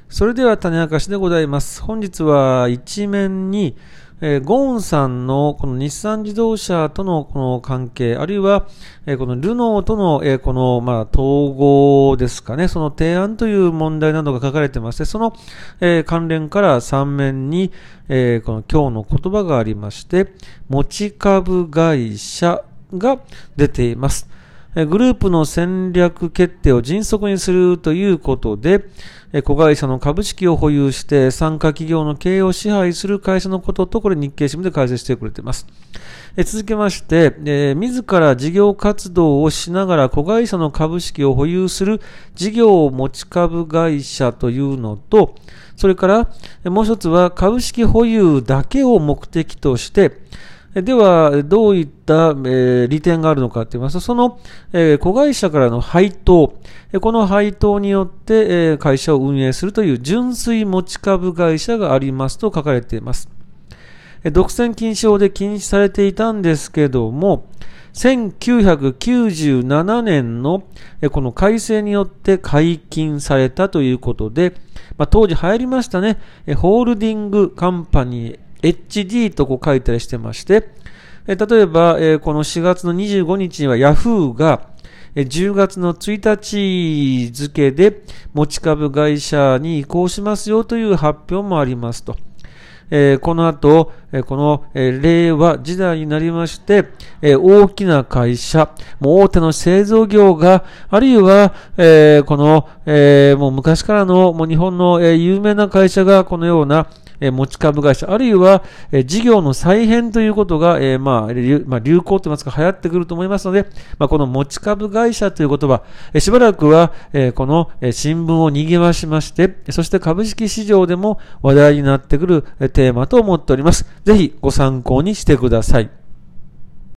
それでは種明かしでございます。本日は一面に、ゴーンさんのこの日産自動車とのこの関係、あるいは、このルノーとの、この、統合ですかね、その提案という問題などが書かれてまして、その、関連から3面に、この今日の言葉がありまして、持ち株会社が出ています。グループの戦略決定を迅速にするということで、子会社の株式を保有して参加企業の経営を支配する会社のことと、これ日経新聞で解説してくれています。続けまして、自ら事業活動をしながら子会社の株式を保有する事業持ち株会社というのと、それからもう一つは株式保有だけを目的として、では、どういった、利点があるのかと言いますと、その、子会社からの配当、この配当によって、会社を運営するという純粋持ち株会社がありますと書かれています。独占禁止法で禁止されていたんですけども、1997年のこの改正によって解禁されたということで、当時流行りましたね、ホールディングカンパニー、HD とこう書いたりしてまして、例えば、この4月の25日には Yahoo が10月の1日付で持ち株会社に移行しますよという発表もありますと。この後、この令和時代になりまして、大きな会社、もう大手の製造業が、あるいは、この、もう昔からのもう日本の有名な会社がこのような持ち株会社、あるいは事業の再編ということが、流行といいますか流行ってくると思いますので、この持ち株会社という言葉、しばらくはこの新聞を賑わしまして、そして株式市場でも話題になってくるテーマと思っております。ぜひご参考にしてください。